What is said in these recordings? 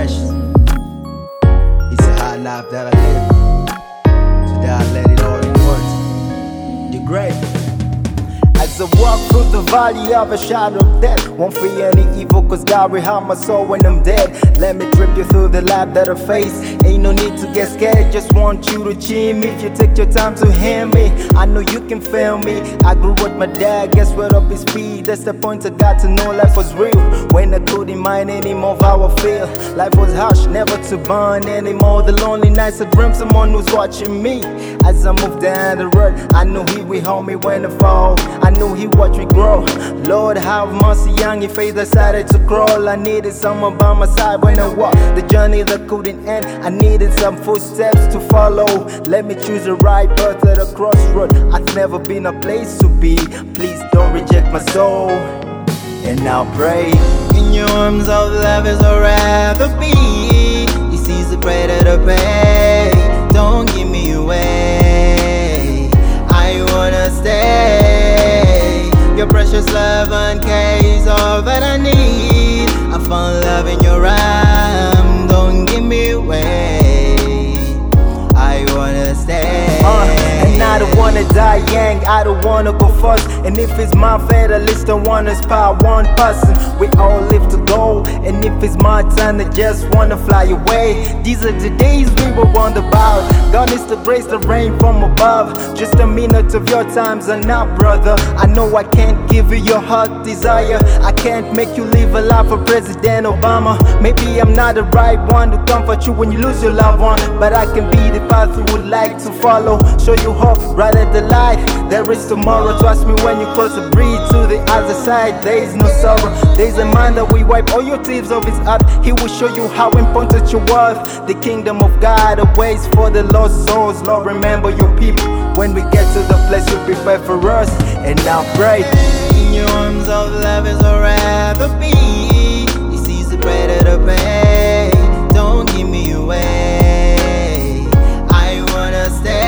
precious. It's a hard life that I live. Today I let it all in words. The grave. As I walk through the valley of a shadow of death, won't fear any evil, cause God will have my soul when I'm dead. Let me trip you through the life that I face. Ain't no need to get scared, just want you to cheer me. If you take your time to hear me, I know you can feel me. I grew with my dad, guess what up his speed. That's the point I got to know life was real. When I couldn't mind anymore how I feel. Life was harsh, never to burn anymore. The lonely nights I dream someone was watching me. As I move down the road, I know he will hold me when I fall. I know he watch me grow. Lord have mercy, young if I decided to crawl. I needed someone by my side when I walked the journey that couldn't end. I needed some footsteps to follow. Let me choose the right path at a crossroad. I've never been a place to be. Please don't reject my soul. And now pray. In your arms of love is I'd rather be. He sees the bread at a pay. Don't give me away. I wanna stay. Your precious love and care is all that I need. I found love in your arms. Don't give me away. I wanna stay. And I don't wanna die young, I don't wanna go first. And if it's my fate, at least I wanna inspire one person. We all live to go, and if it's my turn, I just wanna fly away. These are the days we were wonder about. God is the grace, the rain from above. Just a minute of your time's enough, brother. I know I can't give you your heart desire. I can't make you live a life of President Obama. Maybe I'm not the right one to comfort you when you lose your loved one, but I can be the path you would like to follow. Show you hope right at the light. There is tomorrow. Trust me when you cross the bridge to the other side. There is no sorrow. There's a man that will wipe all your tears of his heart. He will show you how important your worth. The kingdom of God awaits for the lost souls. Lord, remember your people when we get to the place you prepare for us. And now pray. In your arms of love is I'd rather be. He sees the bread at a pay. Don't give me away. I wanna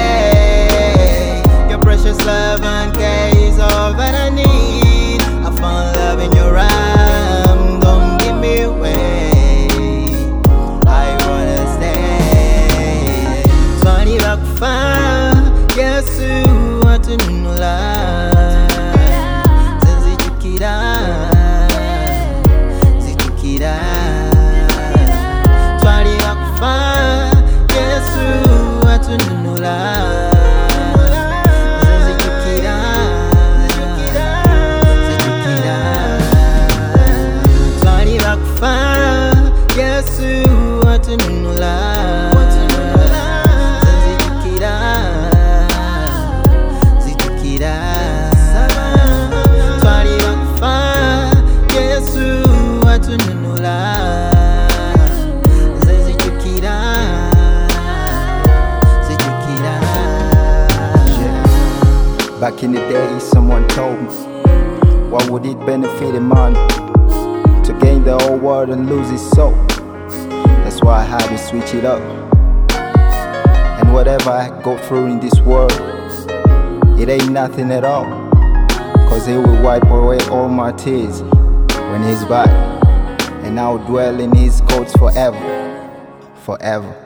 stay. Your precious love and care is all that I need. I found love in your arms. Don't give me away. I wanna stay. Twali bakufa Yesu atununula. Twali bakufa Yesu atununula. Back in the day, someone told me, what would it benefit a man to gain the whole world and lose his soul? That's why I had to switch it up. And whatever I go through in this world, it ain't nothing at all, cause he will wipe away all my tears when he's back. And I'll dwell in his courts forever, forever.